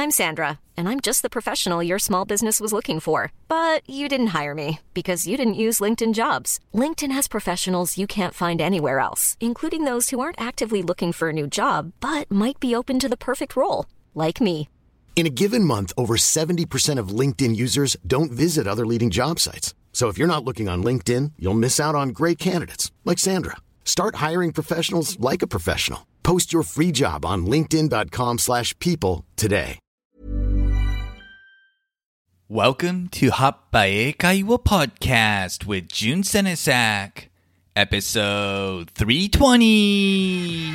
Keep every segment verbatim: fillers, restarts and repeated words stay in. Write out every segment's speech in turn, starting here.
I'm Sandra, and I'm just the professional your small business was looking for. But you didn't hire me because you didn't use LinkedIn Jobs. LinkedIn has professionals you can't find anywhere else, including those who aren't actively looking for a new job, but might be open to the perfect role, like me. In a given month, over seventy percent of LinkedIn users don't visit other leading job sites. So if you're not looking on LinkedIn, you'll miss out on great candidates like Sandra. Start hiring professionals like a professional. Post your free job on linkedin.com slash people today. Welcome to Happae Kaiwa Podcast with Jun Senesak, episode three twenty.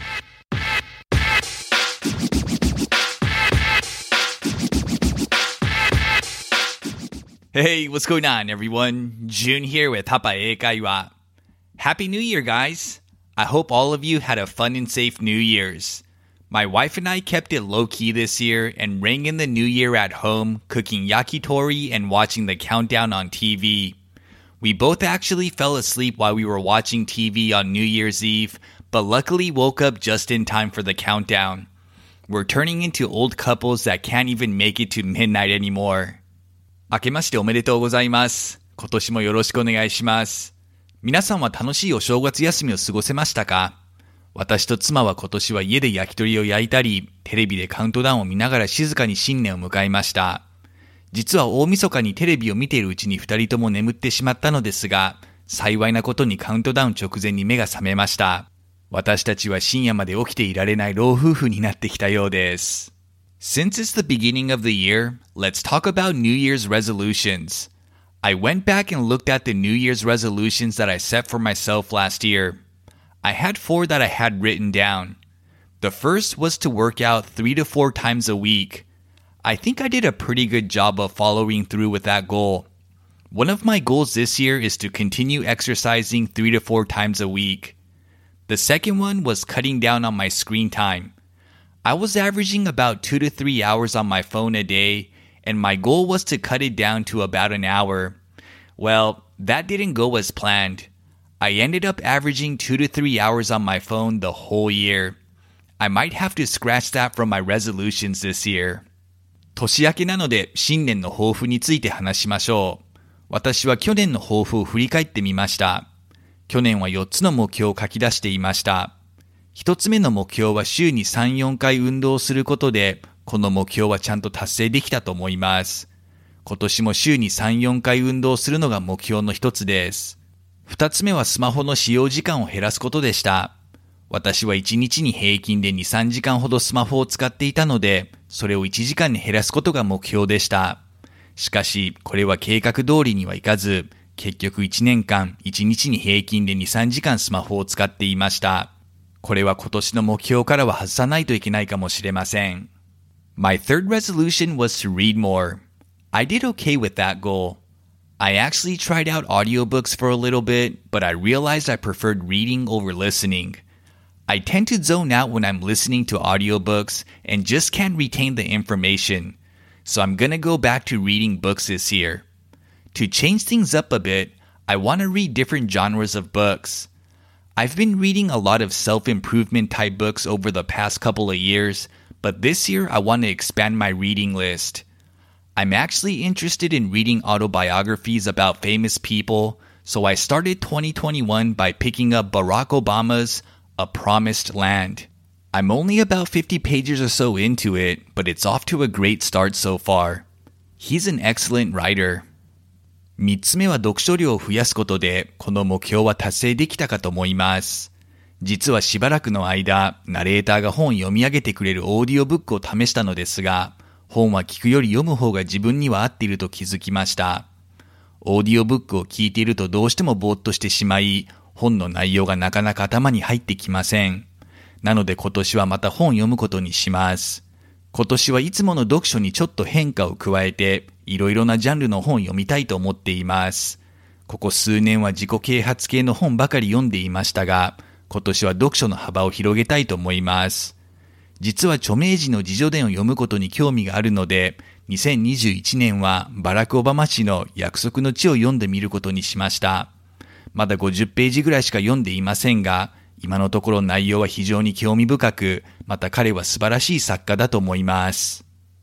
Hey, what's going on, everyone? Jun here with Happae Kaiwa. Happy New Year, guys! I hope all of you had a fun and safe New Year's. My wife and I kept it low-key this year and rang in the New Year at home, cooking yakitori and watching the countdown on T V. We both actually fell asleep while we were watching T V on New Year's Eve, but luckily woke up just in time for the countdown. We're turning into old couples that can't even make it to midnight anymore. 明けましておめでとうございます。今年もよろしくお願いします。皆さんは楽しいお正月休みを過ごせましたか？私と妻は今年は家で焼き鳥を焼いたり、テレビでカウントダウンを見ながら静かに新年を迎えました。実は大晦日にテレビを見ているうちに二人とも眠ってしまったのですが、幸いなことにカウントダウン直前に目が覚めました。私たちは深夜まで起きていられない老夫婦になってきたようです。Since it's the beginning of the year, let's talk about New Year's resolutions. I went back and looked at the New Year's resolutions that I set for myself last year. I had four that I had written down. The first was to work out three to four times a week. I think I did a pretty good job of following through with that goal. One of my goals this year is to continue exercising three to four times a week. The second one was cutting down on my screen time. I was averaging about two to three hours on my phone a day, and my goal was to cut it down to about an hour. Well, that didn't go as planned. I ended up averaging two to three hours on my phone the whole year. I might have to scratch that from my resolutions this year. 年明けなので新年の抱負について話しましょう。私は去年の抱負を振り返ってみました。去年はよっつの目標を書き出していました。一つ目の目標は週にさん、よんかい運動することで、この目標はちゃんと達成できたと思います。今年も週にさん、よんかい運動するのが目標の一つです。二つ目はスマホの使用時間を減らすことでした。私はいちにちに平均でに、さんじかんほどスマホを使っていたので、それをいちじかんに減らすことが目標でした。しかし、これは計画通りにはいかず、結局いちねんかんいちにちに平均でに、さんじかんスマホを使っていました。これは今年の目標からは外さないといけないかもしれません。My third resolution was to read more. I did okay with that goal. I actually tried out audiobooks for a little bit, but I realized I preferred reading over listening. I tend to zone out when I'm listening to audiobooks and just can't retain the information. So I'm gonna go back to reading books this year. To change things up a bit, I want to read different genres of books. I've been reading a lot of self-improvement type books over the past couple of years, but this year I want to expand my reading list. I'm actually interested in reading autobiographies about famous people, so I started twenty twenty-one by picking up Barack Obama's A Promised Land. I'm only about fifty pages or so into it, but it's off to a great start so far. He's an excellent writer. 三つ目は読書量を増やすことで、この目標は達成できたかと思います。実はしばらくの間、ナレーターが本を読み上げてくれるオーディオブックを試したのですが、本は聞くより読む方が自分には合っていると気づきました。オーディオブックを聞いているとどうしてもぼーっとしてしまい、本の内容がなかなか頭に入ってきません。なので今年はまた本を読むことにします。今年はいつもの読書にちょっと変化を加えて、いろいろなジャンルの本を読みたいと思っています。ここ数年は自己啓発系の本ばかり読んでいましたが、今年は読書の幅を広げたいと思います。実は著名人の自叙伝を読むことに興味があるので、にせんにじゅういちねんはバラク・オバマ氏の約束の地を読んでみることにしました。まだごじゅっページぐらいしか読んでいませんが、今のところ内容は非常に興味深く、また彼は素晴らしい作家だと思います。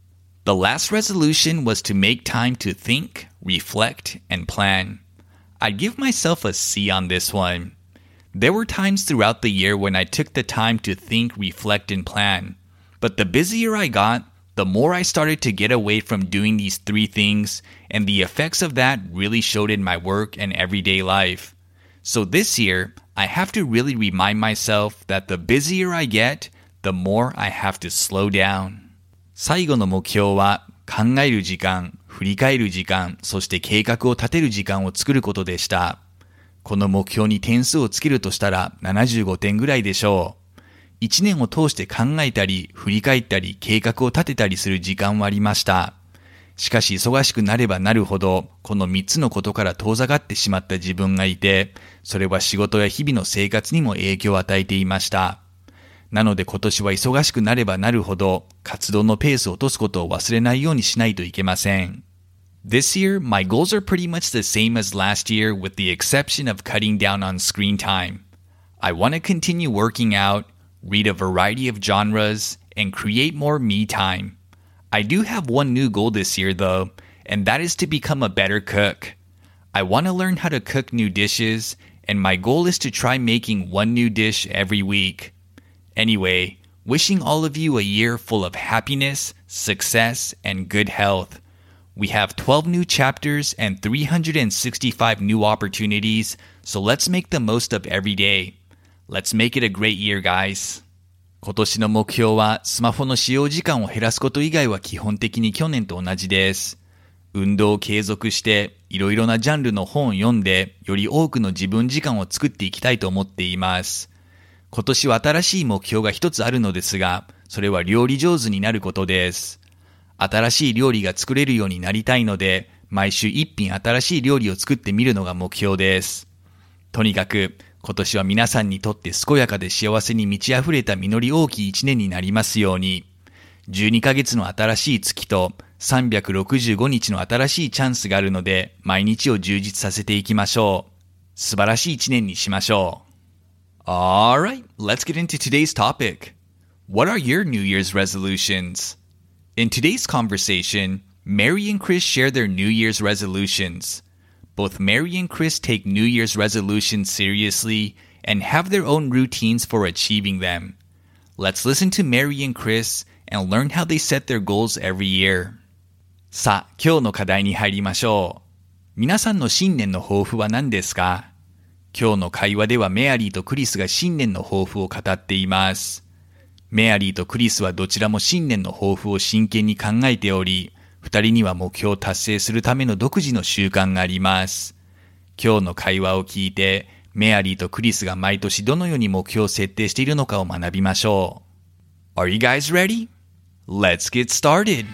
The last resolution was to make time to think, reflect, and plan. I'd give myself a C on this one. There were times throughout the year when I took the time to think, reflect, and plan. But the busier I got, the more I started to get away from doing these three things, and the effects of that really showed in my work and everyday life. So this year, I have to really remind myself that the busier I get, the more I have to slow down. 最後の目標は考える時間、振り返る時間、そして計画を立てる時間を作ることでした。この目標に点数をつけるとしたらななじゅうごてんぐらいでしょう。一年を通して考えたり、振り返ったり、計画を立てたりする時間はありました。しかし忙しくなればなるほど、このみっつのことから遠ざかってしまった自分がいて、それは仕事や日々の生活にも影響を与えていました。なので今年は忙しくなればなるほど、活動のペースを落とすことを忘れないようにしないといけません。This year, my goals are pretty much the same as last year with the exception of cutting down on screen time. I want to continue working out, read a variety of genres, and create more me time. I do have one new goal this year though, and that is to become a better cook. I want to learn how to cook new dishes, and my goal is to try making one new dish every week. Anyway, wishing all of you a year full of happiness, success, and good health.We have twelve new chapters and three hundred sixty-five new opportunities, so let's make the most of every day. Let's make it a great year, guys. 今年の目標はスマホの使用時間を減らすこと以外は基本的に去年と同じです。運動を継続していろいろなジャンルの本を読んでより多くの自分時間を作っていきたいと思っています。今年は新しい目標が一つあるのですが、それは料理上手になることです。新しい料理が作れるようになりたいので、毎週一品新しい料理を作ってみるのが目標です。とにかく、今年は皆さんにとって健やかで幸せに満ち溢れた実り大きい一年になりますように。じゅうにかげつの新しい月とさんびゃくろくじゅうごにちの新しいチャンスがあるので、毎日を充実させていきましょう。素晴らしい一年にしましょう。Alright, let's get into today's topic. What are your New Year's resolutions?In today's conversation, Mary and Chris share their New Year's resolutions. Both Mary and Chris take New Year's resolutions seriously and have their own routines for achieving them. Let's listen to Mary and Chris and learn how they set their goals every year. さあ、今日の課題に入りましょう。皆さんの新年の抱負は何ですか？今日の会話ではメアリーとクリスが新年の抱負を語っています。メアリーとクリスはどちらも新年の抱負を真剣に考えており、二人には目標を達成するための独自の習慣があります。今日の会話を聞いて、メアリーとクリスが毎年どのように目標を設定しているのかを学びましょう。Are you guys ready? Let's get started!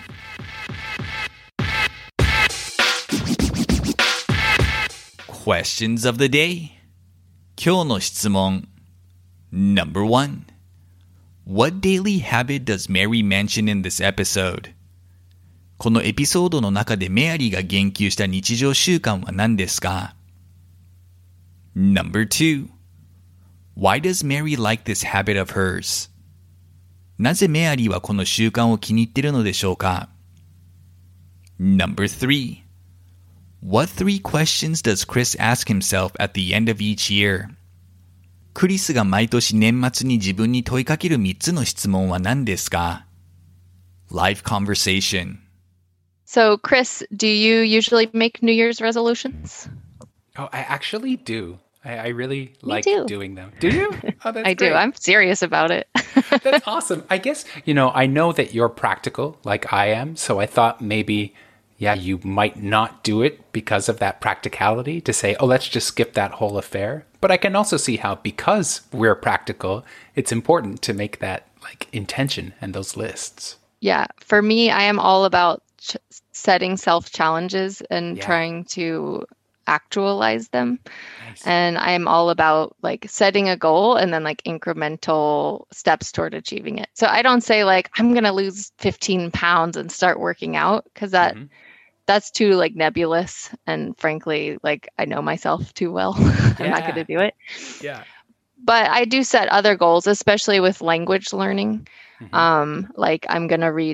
Questions of the day. 今日の質問 Number one.What daily habit does Mary mention in this episode? このエピソードの中でメアリーが言及した日常習慣は何ですか？ Number two. Why does Mary like this habit of hers? なぜメアリーはこの習慣を気に入っているのでしょうか？ Number three. What three questions does Chris ask himself at the end of each year?クリスが毎年年末に自分に問いかけるみっつの質問は何ですか？ Live conversation. So, Chris, do you usually make New Year's resolutions? Oh, I actually do. I, I really Me like too. doing them. Do you? Oh, that's I great. do. I'm serious about it. That's awesome. I guess, you know, I know that you're practical like I am, so I thought maybe, yeah, you might not do it because of that practicality to say, oh, let's just skip that whole affair. But I can also see how because we're practical, it's important to make that like intention and those lists. Yeah. For me, I am all about ch- setting self-challenges and Yeah. trying to actualize them. Nice. And I am all about like setting a goal and then like incremental steps toward achieving it. So I don't say like, I'm going to lose fifteen pounds and start working out because that Mhm. that's too like nebulous. And frankly, like I know myself too well. I'm not Yeah. going to do it. Yeah. But I do set other goals, especially with language learning. Mhm. Um, like I'm going to read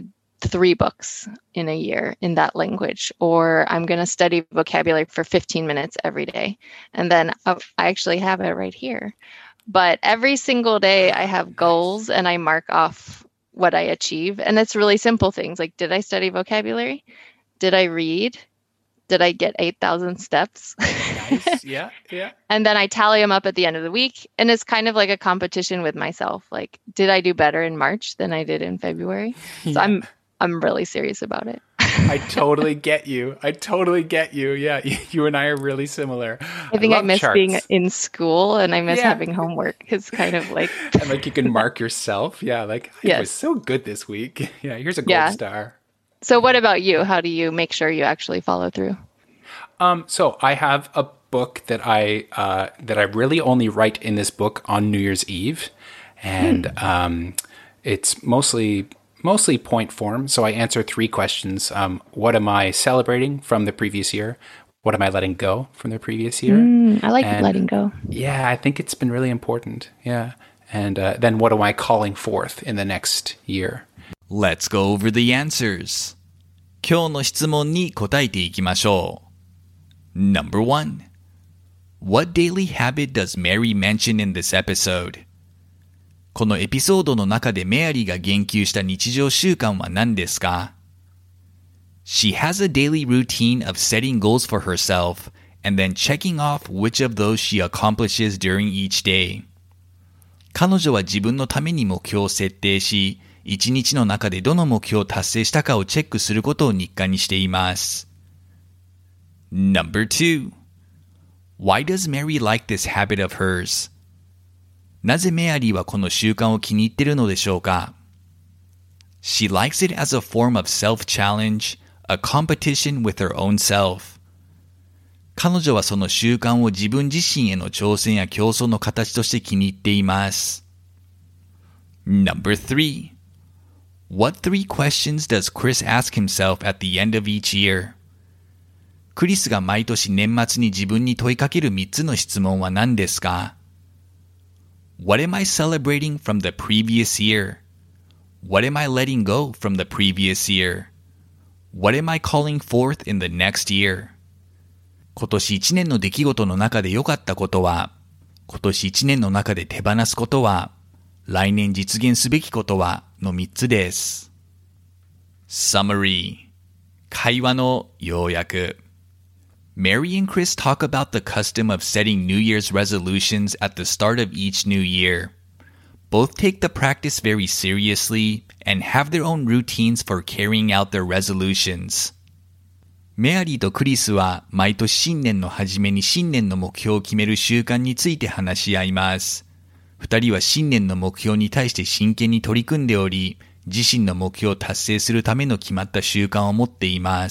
three books in a year in that language, or I'm going to study vocabulary for fifteen minutes every day. And then uh, I actually have it right here. But every single day I have goals and I mark off what I achieve. And it's really simple things like, did I study vocabulary? Did I read? Did I get eight thousand steps? Nice. Yeah, yeah. And then I tally them up at the end of the week. And it's kind of like a competition with myself. Like, did I do better in March than I did in February? So yeah. I'm I'm really serious about it. I totally get you. I totally get you. Yeah, you and I are really similar. I think I, I miss charts. being in school and I miss yeah. having homework. It's kind of like... and like you can mark yourself. Yeah, like, I yes. was so good this week. Yeah, here's a gold yeah. star. So what about you? How do you make sure you actually follow through? Um, so I have a book that I uh, that I really only write in this book on New Year's Eve. And hmm. um, it's mostly... mostly point form. So I answer three questions. Um, what am I celebrating from the previous year? What am I letting go from the previous year? Mm, I like and, letting go. Yeah, I think it's been really important. Yeah. And uh, then what am I calling forth in the next year? Let's go over the answers. 今日の質問に答えていきましょう. Number one. What daily habit does Mary mention in this episode?このエピソードの中でメアリーが言及した日常習慣は何ですか? She has a daily routine of setting goals for herself and then checking off which of those she accomplishes during each day. 彼女は自分のために目標を設定し、一日の中でどの目標を達成したかをチェックすることを日課にしています。Number two. Why does Mary like this habit of hers?なぜメアリーはこの習慣を気に入っているのでしょうか? She likes it as a form of self-challenge, a competition with her own self. 彼女はその習慣を自分自身への挑戦や競争の形として気に入っています。Number three. What three questions does Chris ask himself at the end of each year? クリスが毎年年末に自分に問いかける三つの質問は何ですか? What am I celebrating from the previous year? What am I letting go from the previous year? What am I calling forth in the next year? 今年一年の出来事の中で良かったことは、今年一年の中で手放すことは、来年実現すべきことはの三つです。Summary 会話の要約 Mary and Chris talk about the custom of setting New Year's resolutions at the start of each new year. Both take the practice very seriously and have their own routines for carrying out their resolutions. メアリーとクリスは毎年新年の初めに新年の目標を決める習慣について話し合います。二人は新年の目標に対して真剣に取り組んでおり、自身の目標を達成するための決まった習慣を持っています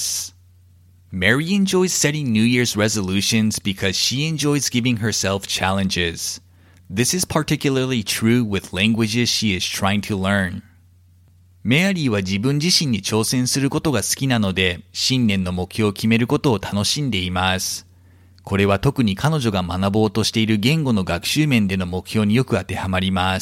。Mary enjoys setting New Year's resolutions because she enjoys giving herself challenges. This is particularly true with languages she is trying to learn. メアリーは自分自身に挑戦することが好きなので、新年の目標を決めることを楽しんでいます。これは特に彼女が学ぼうとしている言語の学習面での目標によく当てはまります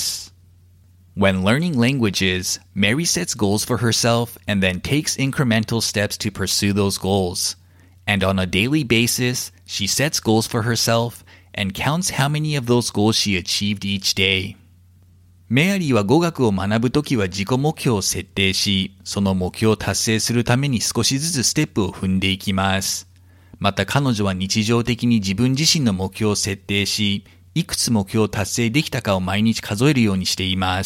。When learning languages, Mary sets goals for herself and then takes incremental steps to pursue those goals.And on a daily basis, she sets goals for herself and counts how many of those goals she achieved each day. メアリーは語学を学ぶときは自己目標を設定し、その目標を達成するために少しずつステップを踏んでいきます。また彼女は日常的に自分自身の目標を設定し、いくつ目標を達成できたかを毎日数えるようにしています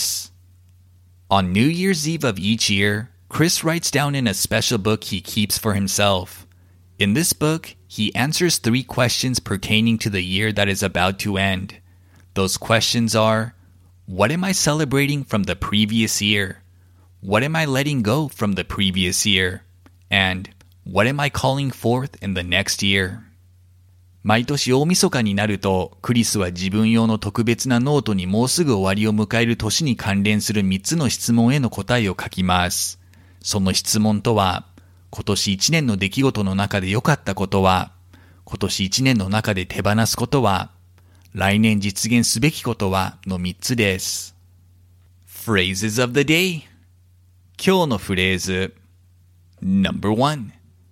。On New Year's Eve of each year, Chris writes down in a special book he keeps for himself.In this book, he answers three questions pertaining to the year that is about to end. Those questions are, what am I celebrating from the previous year? What am I letting go from the previous year? And what am I calling forth in the next year? 毎年大晦日になると、クリスは自分用の特別なノートにもうすぐ終わりを迎える年に関連するみっつの質問への答えを書きます。その質問とは、今年一年の出来事の中で良かったことは、今年一年の中で手放すことは、来年実現すべきことはのみっつです。Phrases of the day. 今日のフレーズ Number one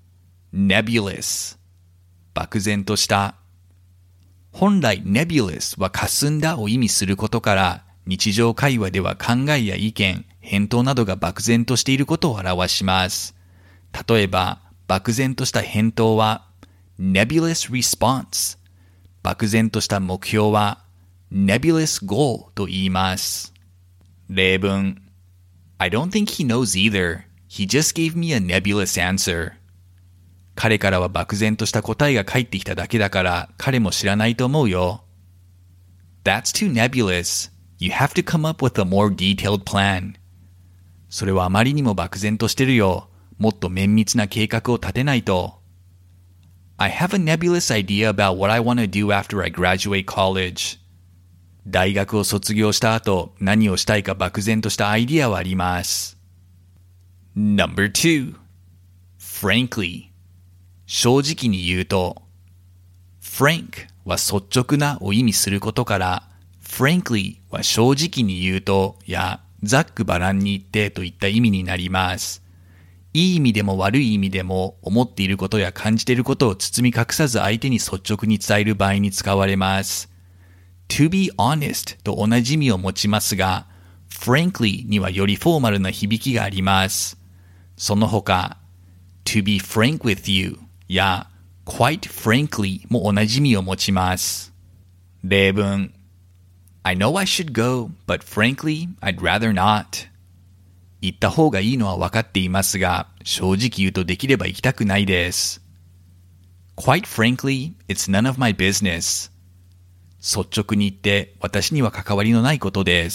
Nebulous 漠然とした。本来 nebulous は霞んだを意味することから日常会話では考えや意見、返答などが漠然としていることを表します。例えば漠然とした返答は nebulous response 漠然とした目標は nebulous goal と言います。例文 I don't think he knows either. He just gave me a nebulous answer. 彼からは漠然とした答えが返ってきただけだから彼も知らないと思うよ。That's too nebulous. You have to come up with a more detailed plan. それはあまりにも漠然としてるよ。もっと綿密な計画を立てないと。I have a nebulous idea about what I want to do after I graduate college. 大学を卒業した後、何をしたいか漠然としたアイディアはあります。Number two. Frankly. 正直に言うと。Frank は率直なを意味することから、frankly は正直に言うとやざっくばらんに言ってといった意味になります。いい意味でも悪い意味でも思っていることや感じていることを包み隠さず相手に率直に伝える場合に使われます。to be honest と同じ意味を持ちますが、frankly にはよりフォーマルな響きがあります。その他、to be frank with you や quite frankly も同じ意味を持ちます。例文 I know I should go, but frankly, I'd rather not. 行った方がいいのは分かっていますが、正直言うとできれば行きたくないです。Quite frankly, it's none of my business. 率直に言って私には関わりのないことです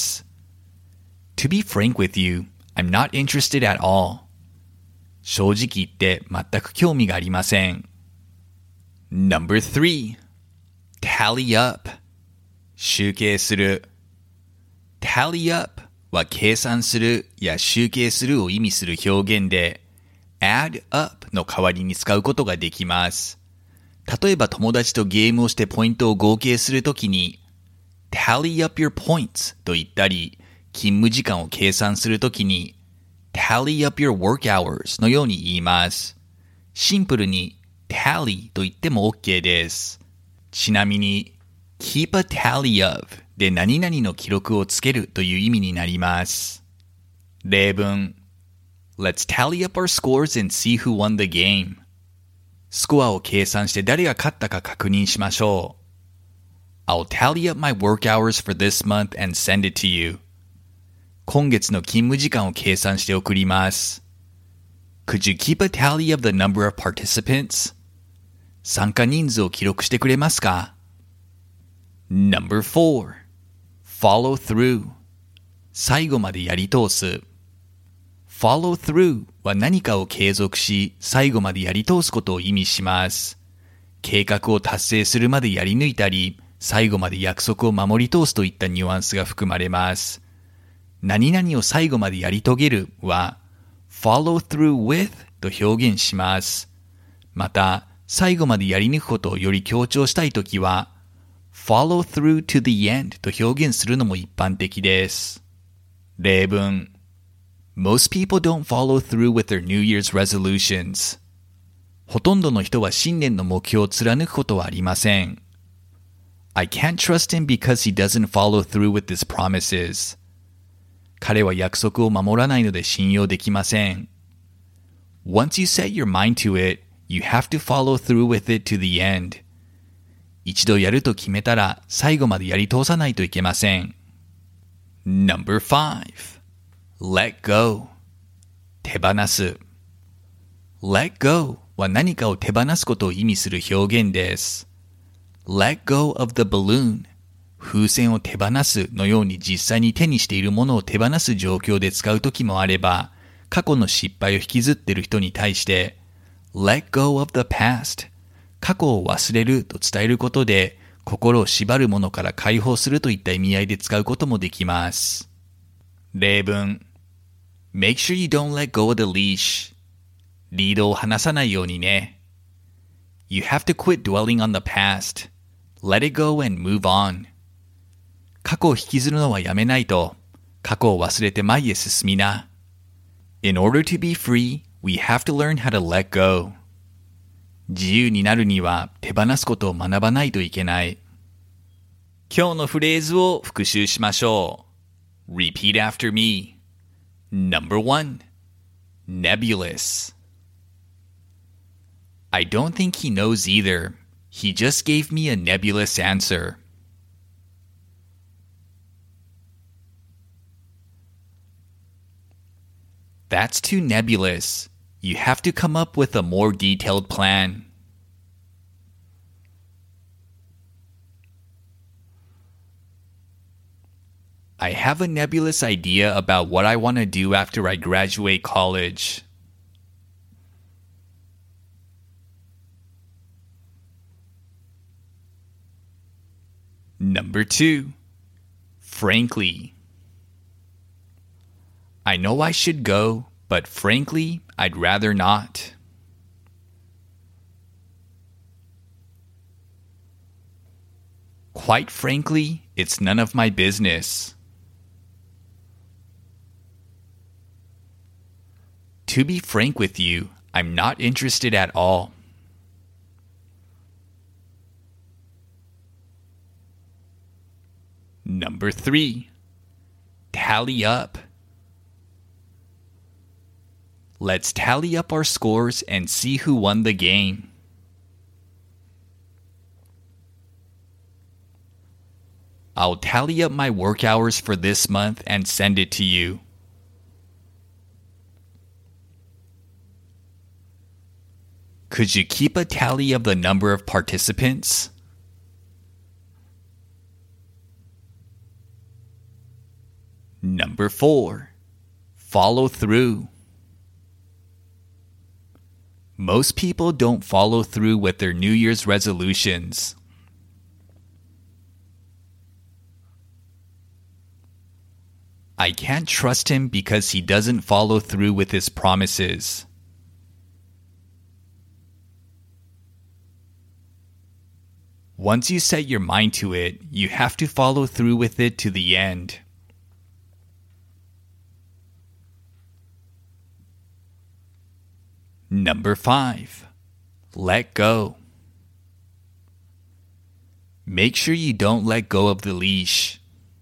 。To be frank with you, I'm not interested at all. 正直言って全く興味がありません。Number three. Tally up. 集計する。Tally up は計算するや集計するを意味する表現で、add up の代わりに使うことができます。例えば友達とゲームをしてポイントを合計するときに、tally up your points と言ったり、勤務時間を計算するときに、tally up your work hours のように言います。シンプルに tally と言っても OK です。ちなみに、keep a tally of で何々の記録をつけるという意味になります。例文 Let's tally up our scores and see who won the game. スコアを計算して誰が勝ったか確認しましょう。I'll tally up my work hours for this month and send it to you. 今月の勤務時間を計算して送ります。Could you keep a tally of the number of participants? 参加人数を記録してくれますか？ Number four. Follow through. 最後までやり通す。Follow through は何かを継続し、最後までやり通すことを意味します。計画を達成するまでやり抜いたり、最後まで約束を守り通すといったニュアンスが含まれます。何々を最後までやり遂げるは、follow through with と表現します。また、最後までやり抜くことをより強調したいときは、follow through to the end と表現するのも一般的です。例文 Most people don't follow through with their New Year's resolutions. ほとんどの人は新年の目標を貫くことはありません。I can't trust him because he doesn't follow through with his promises. 彼は約束を守らないので信用できません。Once you set your mind to it, you have to follow through with it to the end. 一度やると決めたら最後までやり通さないといけません。Number five. Let go. 手放す。Let go は何かを手放すことを意味する表現です。Let go of the balloon. 風船を手放すのように実際に手にしているものを手放す状況で使うときもあれば、過去の失敗を引きずっている人に対して、Let go of the past. 過去を忘れると伝えることで、心を縛るものから解放するといった意味合いで使うこともできます。例文 Make sure you don't let go of the leash. リードを離さないようにね。You have to quit dwelling on the past. Let it go and move on. 過去を引きずるのはやめないと、過去を忘れて前へ進みな。 In order to be free, we have to learn how to let go. 自由になるには手放すことを学ばないといけない。今日のフレーズを復習しましょう。Repeat after me. Number one, nebulous. I don't think he knows either. He just gave me a nebulous answer. That's too nebulous. You have to come up with a more detailed plan. I have a nebulous idea about what I want to do after I graduate college. Number two, frankly. I know I should go, but frankly, I'd rather not. Quite frankly, it's none of my business. To be frank with you, I'm not interested at all. Number three, tally up. Let's tally up our scores and see who won the game. I'll tally up my work hours for this month and send it to you. Could you keep a tally of the number of participants? Number four, follow through. Most people don't follow through with their New Year's resolutions. I can't trust him because he doesn't follow through with his promises. Once you set your mind to it, you have to follow through with it to the end. Number five, let go. Make sure you don't let go of the leash.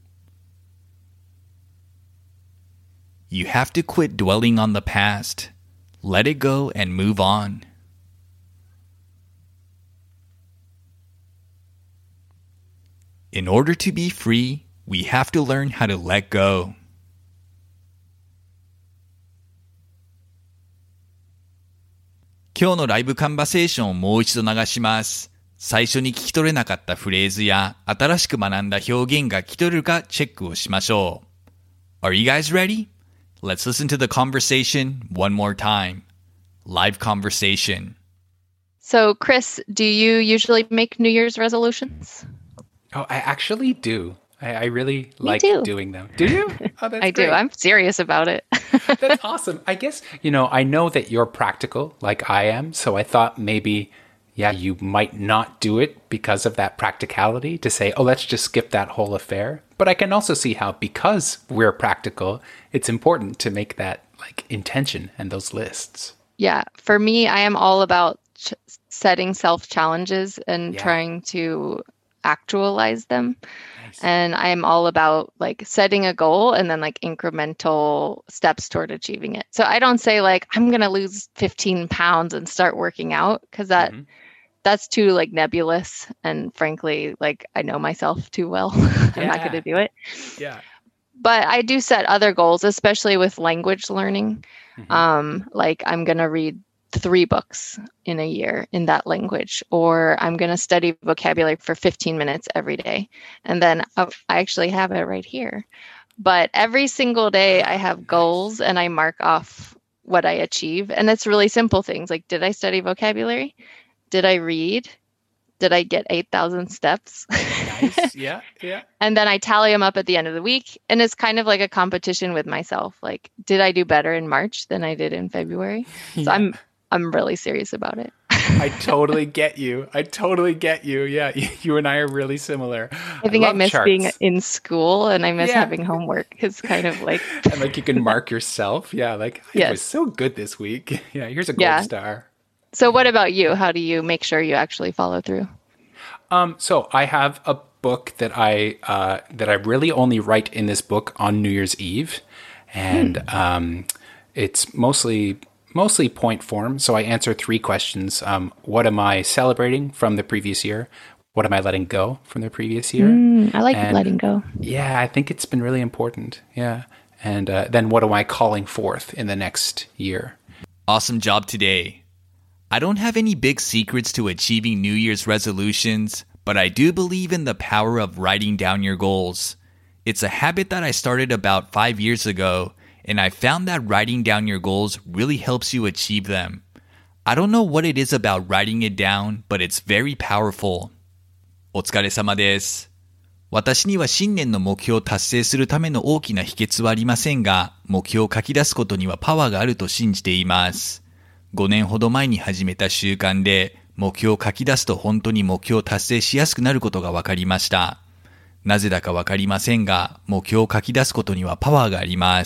You have to quit dwelling on the past. Let it go and move on. In order to be free, we have to learn how to let go. 今日のライブカンバセーションをもう一度流します。最初に聞き取れなかったフレーズや新しく学んだ表現が聞き取れるかチェックをしましょう。Are you guys ready? Let's listen to the conversation one more time. Live conversation. So, Chris, do you usually make New Year's resolutions? Oh, I actually do. I, I really Me like too. doing them. Do you? Oh, that's I do. great. I'm serious about it. That's awesome. I guess, you know, I know that you're practical like I am. So I thought maybe, yeah, you might not do it because of that practicality to say, oh, let's just skip that whole affair. But I can also see how because we're practical, it's important to make that like intention and those lists. Yeah. For me, I am all about ch- setting self challenges and Yeah. trying to actualize them. Nice. And I'm all about like setting a goal and then like incremental steps toward achieving it. So I don't say like, I'm going to lose fifteen pounds and start working out because that Mhm. that's too like nebulous. And frankly, like I know myself too well. I'm not Yeah. going to do it. Yeah. But I do set other goals, especially with language learning. Mhm. Um, like I'm going to read three books in a year in that language, or I'm going to study vocabulary for fifteen minutes every day. And then uh, I actually have it right here. But every single day I have goals and I mark off what I achieve. And it's really simple things like, did I study vocabulary? Did I read? Did I get eight thousand steps? Nice. Yeah. Yeah. And then I tally them up at the end of the week. And it's kind of like a competition with myself. Like, did I do better in March than I did in February? So Yeah. I'm I'm really serious about it. I totally get you. I totally get you. Yeah, you and I are really similar. I think I, I miss charts. being in school and I miss yeah. having homework. It's kind of like... and like you can mark yourself. Yeah, like, I yes. was so good this week. Yeah, here's a gold yeah. star. So what about you? How do you make sure you actually follow through? Um, so I have a book that I uh, that I really only write in this book on New Year's Eve. And hmm. um, it's mostly... mostly point form. So I answer three questions. Um, what am I celebrating from the previous year? What am I letting go from the previous year? Mm, I like and, letting go. Yeah, I think it's been really important. Yeah. And uh, then what am I calling forth in the next year? Awesome job today. I don't have any big secrets to achieving New Year's resolutions, but I do believe in the power of writing down your goals. It's a habit that I started about five years ago, and I found that writing down your goals really helps you achieve them. I don't know what it is about writing it down, but it's very powerful. お疲れ様です。私には新年の目標を達成するための大きな秘訣はありませんが、目標を書き出すことにはパワーがあると信じています。ごねんほど前に始めた習慣で、目標を書き出すと本当に目標を達成しやすくなることが分かりました。なぜだか分かりませんが、目標を書き出すことにはパワーがあります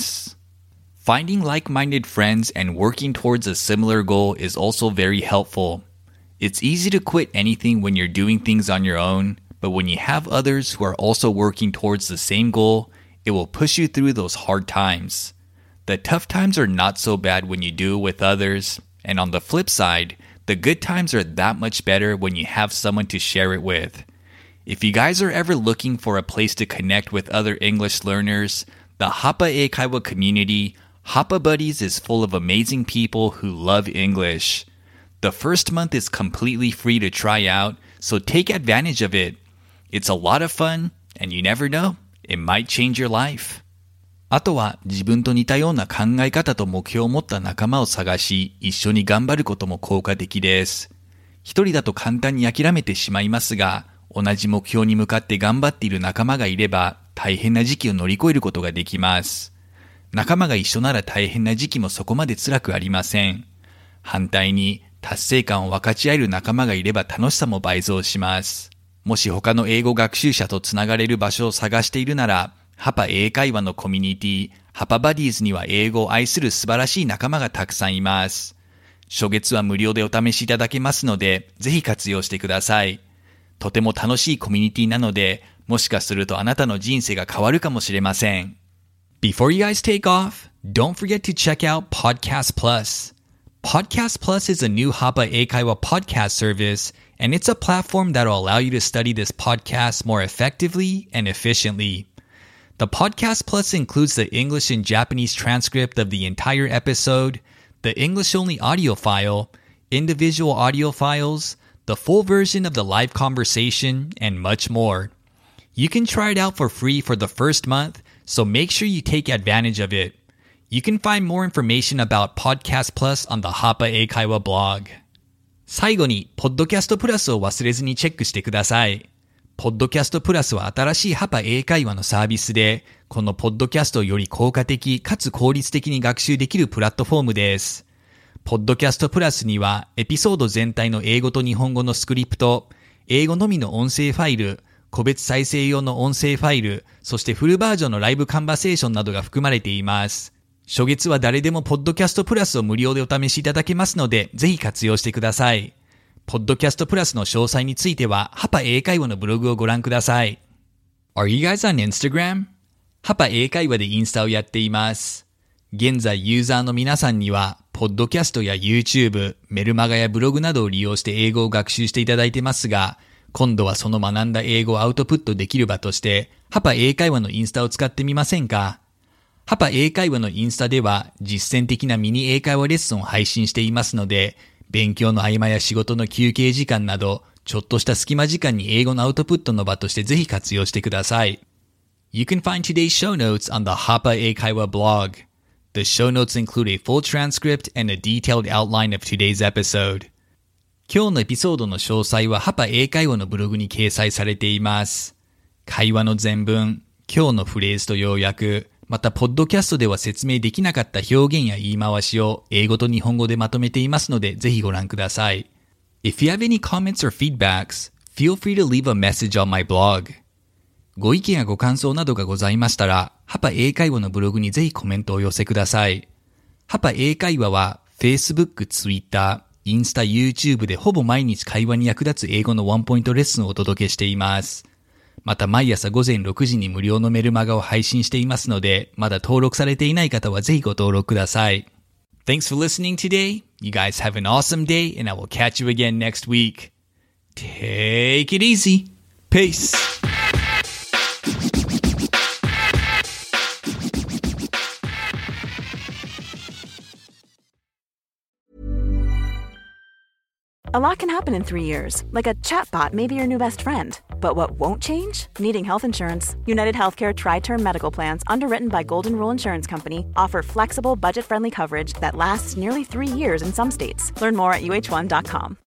。Finding like-minded friends and working towards a similar goal is also very helpful. It's easy to quit anything when you're doing things on your own, but when you have others who are also working towards the same goal, it will push you through those hard times. The tough times are not so bad when you do it with others, and on the flip side, the good times are that much better when you have someone to share it with. If you guys are ever looking for a place to connect with other English learners, the Hapa Eikaiwa community Hapa Buddies is full of amazing people who love English. The first month is completely free to try out, so take advantage of it. It's a lot of fun, and you never know, it might change your life. あとは自分と似たような考え方と目標を持った仲間を探し、一緒に頑張ることも効果的です。一人だと簡単に諦めてしまいますが、同じ目標に向かって頑張っている仲間がいれば、大変な時期を乗り越えることができます。仲間が一緒なら大変な時期もそこまで辛くありません。反対に達成感を分かち合える仲間がいれば楽しさも倍増します。もし他の英語学習者とつながれる場所を探しているなら、ハパ英会話のコミュニティ、ハパバディーズには英語を愛する素晴らしい仲間がたくさんいます。初月は無料でお試しいただけますので、ぜひ活用してください。とても楽しいコミュニティなので、もしかするとあなたの人生が変わるかもしれません。Before you guys take off, don't forget to check out Podcast Plus. Podcast Plus is a new Hapa Eikaiwa podcast service, and it's a platform that will allow you to study this podcast more effectively and efficiently. The Podcast Plus includes the English and Japanese transcript of the entire episode, the English-only audio file, individual audio files, the full version of the live conversation, and much more. You can try it out for free for the first month, so make sure you take advantage of it. You can find more information about Podcast Plus on the Hapa Eikaiwa blog. 最後に、Podcast Plus を忘れずにチェックしてください。Podcast Plus は新しいハパ英会話のサービスで、このポッドキャストをより効果的かつ効率的に学習できるプラットフォームです。Podcast Plus には、エピソード全体の英語と日本語のスクリプト、英語のみの音声ファイル、個別再生用の音声ファイル、そしてフルバージョンのライブカンバセーションなどが含まれています。初月は誰でもポッドキャストプラスを無料でお試しいただけますので、ぜひ活用してください。ポッドキャストプラスの詳細については、ハパ英会話のブログをご覧ください。Are you guys on Instagram? ハパ英会話でインスタをやっています。現在ユーザーの皆さんには、ポッドキャストや YouTube、メルマガやブログなどを利用して英語を学習していただいてますが、今度はその学んだ英語をアウトプットできる場として、ハパ英会話のインスタを使ってみませんか？ハパ英会話のインスタでは実践的なミニ英会話レッスンを配信していますので、勉強の合間や仕事の休憩時間など、ちょっとした隙間時間に英語のアウトプットの場としてぜひ活用してください。You can find today's show notes on the Hapa Eikaiwa blog. The show notes include a full transcript and a detailed outline of today's episode. 今日のエピソードの詳細はハパ英会話のブログに掲載されています。会話の全文、今日のフレーズと要約、またポッドキャストでは説明できなかった表現や言い回しを英語と日本語でまとめていますので、ぜひご覧ください。 If you have any comments or feedbacks, feel free to leave a message on my blog. ご意見やご感想などがございましたら、ハパ英会話のブログにぜひコメントをお寄せください。ハパ英会話は Facebook、Twitter、インスタ、YouTube でほぼ毎日会話に役立つ英語のワンポイントレッスンをお届けしています。また毎朝ごぜんろくじに無料のメルマガを配信していますので、まだ登録されていない方はぜひご登録ください。Thanks for listening today. You guys have an awesome day and I will catch you again next week. Take it easy. Peace. A lot can happen in three years, like a chatbot may be your new best friend. But what won't change? Needing health insurance. United Healthcare Tri-Term Medical Plans, underwritten by Golden Rule Insurance Company, offer flexible, budget-friendly coverage that lasts nearly three years in some states. Learn more at U H one dot com.